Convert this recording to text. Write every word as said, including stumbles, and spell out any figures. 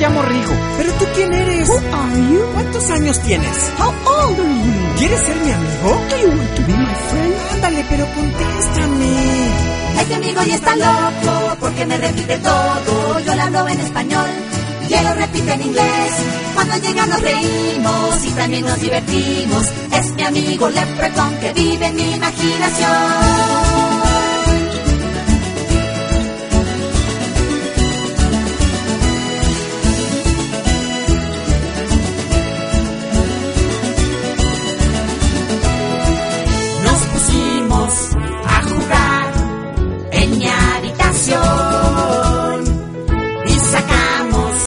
llamo Rigo. ¿Pero tú quién eres? Who are you? ¿Cuántos años tienes? How old are you? ¿Quieres ser mi amigo? Do you want to be my friend? Ándale, pero contéstame. Este amigo ya está loco porque me repite todo. Yo le hablo en español y él lo repite en inglés. Cuando llega nos reímos y también nos divertimos. Es mi amigo Leprechaun que vive en mi imaginación.